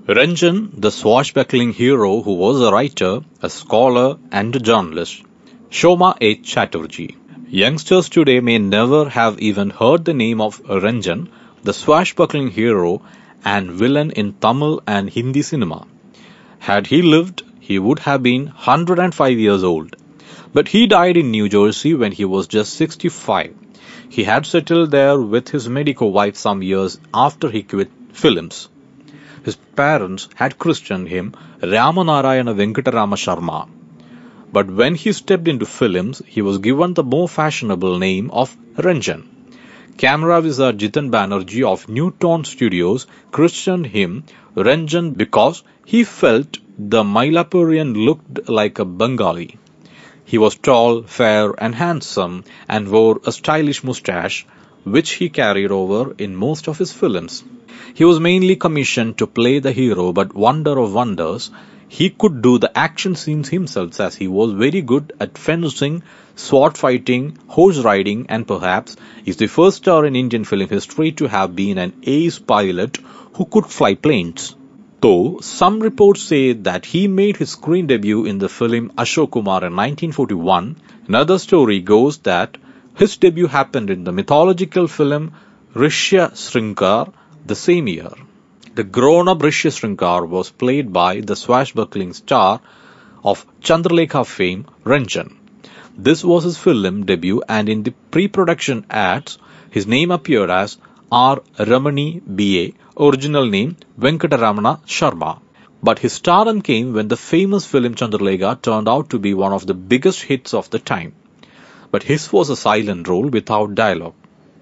Ranjan, the swashbuckling hero who was a writer, a scholar, and a journalist. Shoma H. Chatterjee. Youngsters today may never have even heard the name of Ranjan, the swashbuckling hero and villain in Tamil and Hindi cinema. Had he lived, he would have been 105 years old. But he died in New Jersey when he was just 65. He had settled there with his medico wife some years after he quit films. His parents had christened him Ramanarayana Venkatarama Sharma. But when he stepped into films, he was given the more fashionable name of Ranjan. Camera wizard Jitan Banerjee of New Tone Studios christened him Ranjan because he felt the Mylapurian looked like a Bengali. He was tall, fair, and handsome, and wore a stylish moustache, which he carried over in most of his films. He was mainly commissioned to play the hero, but wonder of wonders, he could do the action scenes himself as he was very good at fencing, sword fighting, horse riding, and perhaps is the first star in Indian film history to have been an ace pilot who could fly planes. Though some reports say that he made his screen debut in the film Ashok Kumar in 1941, another story goes that his debut happened in the mythological film Rishya Srinkar the same year. The grown-up Rishya Srinkar was played by the swashbuckling star of Chandralekha fame, Ranjan. This was his film debut, and in the pre-production ads, his name appeared as R. Ramani B.A., original name Venkataramana Sharma. But his stardom came when the famous film Chandralekha turned out to be one of the biggest hits of the time. But his was a silent role without dialogue.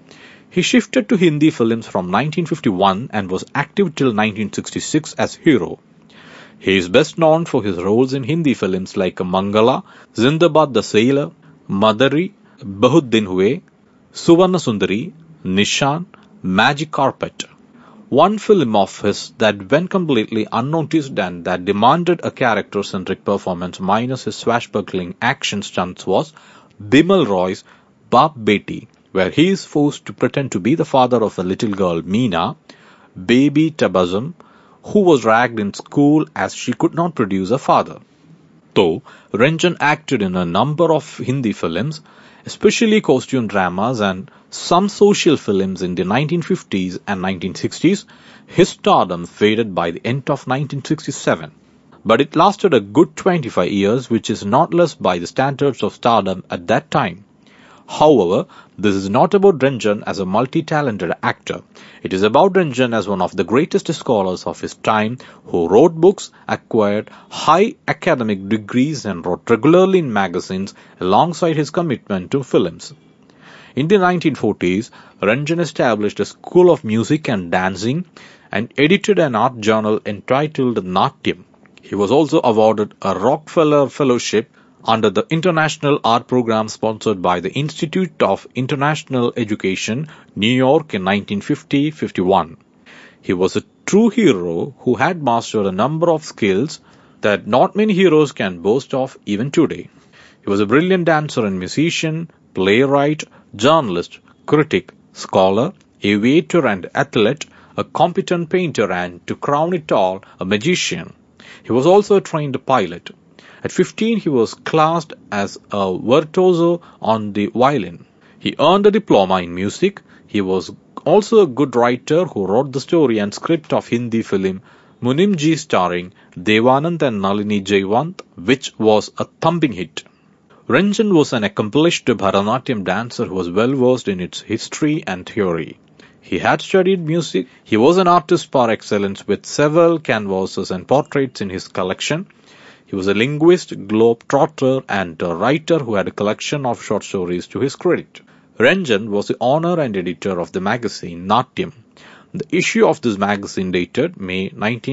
He shifted to Hindi films from 1951 and was active till 1966 as hero. He is best known for his roles in Hindi films like Mangala, Zindabad the Sailor, Madari, Bahut Din Hue, Suvarna Sundari, Nishan, Magic Carpet. One film of his that went completely unnoticed and that demanded a character-centric performance minus his swashbuckling action stunts was Bimal Roy's Baap Beti, where he is forced to pretend to be the father of a little girl, Meena, baby Tabasum, who was ragged in school as she could not produce a father. Though Ranjan acted in a number of Hindi films, especially costume dramas and some social films in the 1950s and 1960s, his stardom faded by the end of 1967. But it lasted a good 25 years, which is not less by the standards of stardom at that time. However, this is not about Ranjan as a multi-talented actor. It is about Ranjan as one of the greatest scholars of his time who wrote books, acquired high academic degrees and wrote regularly in magazines alongside his commitment to films. In the 1940s, Ranjan established a school of music and dancing and edited an art journal entitled Natyam. He was also awarded a Rockefeller Fellowship under the International Art Program sponsored by the Institute of International Education, New York in 1950-51. He was a true hero who had mastered a number of skills that not many heroes can boast of even today. He was a brilliant dancer and musician, playwright, journalist, critic, scholar, aviator and athlete, a competent painter and, to crown it all, a magician. He was also a trained pilot. At 15, he was classed as a virtuoso on the violin. He earned a diploma in music. He was also a good writer who wrote the story and script of Hindi film Munimji starring Devanand and Nalini Jayawant, which was a thumping hit. Ranjan was an accomplished Bharatanatyam dancer who was well versed in its history and theory. He had studied music. He was an artist par excellence with several canvases and portraits in his collection. He was a linguist, globe-trotter, and a writer who had a collection of short stories to his credit. Ranjan was the owner and editor of the magazine Natyam. The issue of this magazine dated May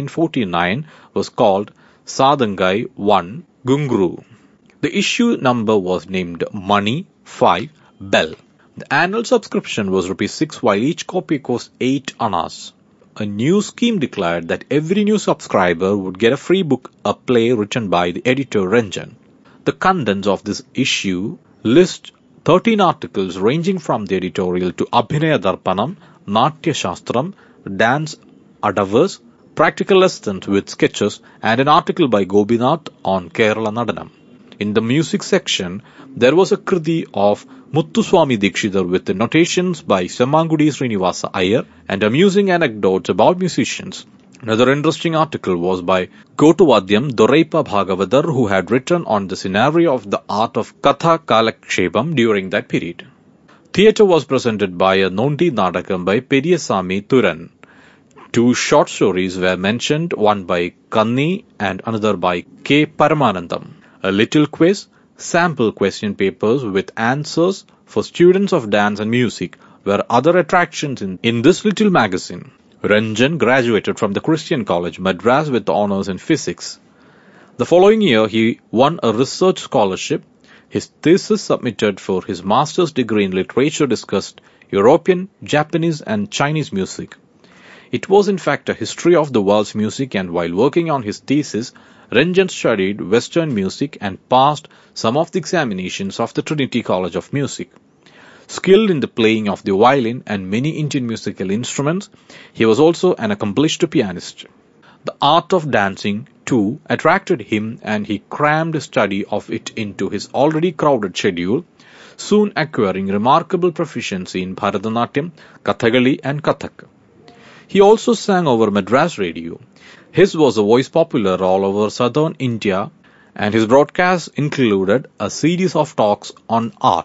1949 was called Sadangai 1 Gungru. The issue number was named Money 5 Bell. The annual subscription was ₹6 while each copy cost 8 annas. A new scheme declared that every new subscriber would get a free book, a play written by the editor Ranjan. The contents of this issue list 13 articles ranging from the editorial to Abhinaya Darpanam, Natya Shastram, Dance Adavers, practical lessons with sketches, and an article by Gobinath on Kerala Nadanam. In the music section, there was a kriti of Muthuswami Dikshidhar with the notations by Semmangudi Srinivasa Iyer and amusing anecdotes about musicians. Another interesting article was by Kotuvadyam Doraipa Bhagavathar, who had written on the scenario of the art of Katha Kalakshepam during that period. Theatre was presented by a Nondi Nadakam by Periyasamy Thuran. Two short stories were mentioned, one by Kanni and another by K. Paramanandam. A little quiz, sample question papers with answers for students of dance and music were other attractions in this little magazine. Ranjan graduated from the Christian College, Madras with honours in physics. The following year, he won a research scholarship. His thesis submitted for his master's degree in literature discussed European, Japanese and Chinese music. It was in fact a history of the world's music, and while working on his thesis, Ranjan studied Western music and passed some of the examinations of the Trinity College of Music. Skilled in the playing of the violin and many Indian musical instruments, he was also an accomplished pianist. The art of dancing, too, attracted him, and he crammed a study of it into his already crowded schedule, soon acquiring remarkable proficiency in Bharatanatyam, Kathakali and Kathak. He also sang over Madras radio. His was a voice popular all over southern India, and his broadcasts included a series of talks on art.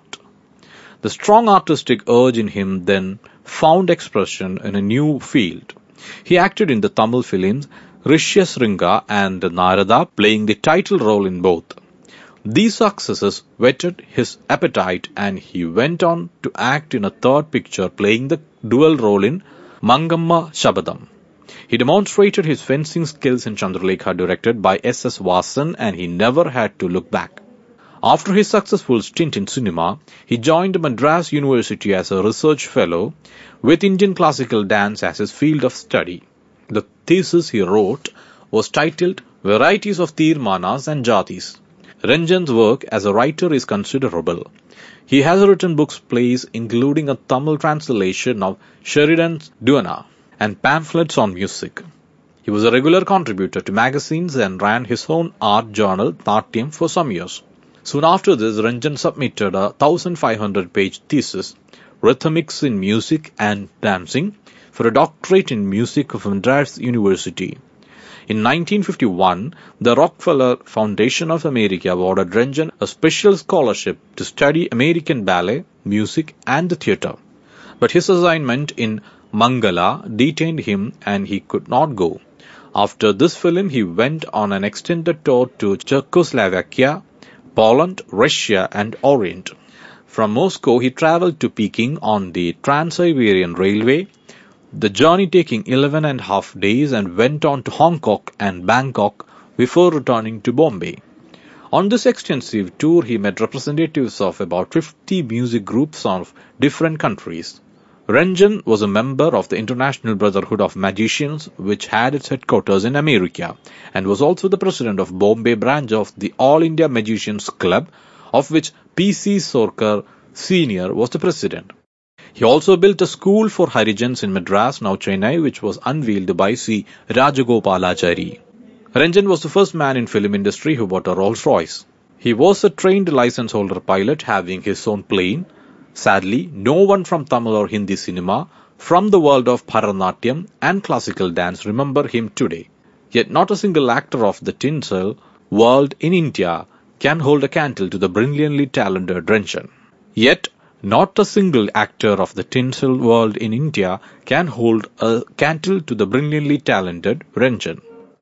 The strong artistic urge in him then found expression in a new field. He acted in the Tamil films Rishyasringa and Narada, playing the title role in both. These successes whetted his appetite, and he went on to act in a third picture, playing the dual role in Mangamma Shabadam. He demonstrated his fencing skills in Chandralekha, directed by S.S. Vasan, and he never had to look back. After his successful stint in cinema, he joined Madras University as a research fellow with Indian classical dance as his field of study. The thesis he wrote was titled Varieties of Tirmanas and Jatis. Ranjan's work as a writer is considerable. He has written books, plays, including a Tamil translation of Sheridan's Duana, and pamphlets on music. He was a regular contributor to magazines and ran his own art journal, Natyam, for some years. Soon after this, Ranjan submitted a 1,500-page thesis, Rhythmics in Music and Dancing, for a doctorate in music of Madras University. In 1951, the Rockefeller Foundation of America awarded Ranjan a special scholarship to study American ballet, music and the theatre. But his assignment in Mangala detained him and he could not go. After this film, he went on an extended tour to Czechoslovakia, Poland, Russia and Orient. From Moscow, he travelled to Peking on the Trans-Siberian Railway, the journey taking 11.5 days, and went on to Hong Kong and Bangkok before returning to Bombay. On this extensive tour, he met representatives of about 50 music groups of different countries. Ranjan was a member of the International Brotherhood of Magicians, which had its headquarters in America, and was also the president of Bombay branch of the All India Magicians Club, of which P.C. Sorkar Sr. was the president. He also built a school for Harijans in Madras, now Chennai, which was unveiled by C. Rajagopalachari. Ranjan was the first man in film industry who bought a Rolls-Royce. He was a trained license holder pilot, having his own plane. Sadly, no one from Tamil or Hindi cinema, from the world of Bharatanatyam and classical dance remember him today. Yet not a single actor of the tinsel world in India can hold a candle to the brilliantly talented Ranjan. Yet, not a single actor of the tinsel world in India can hold a candle to the brilliantly talented Ranjan.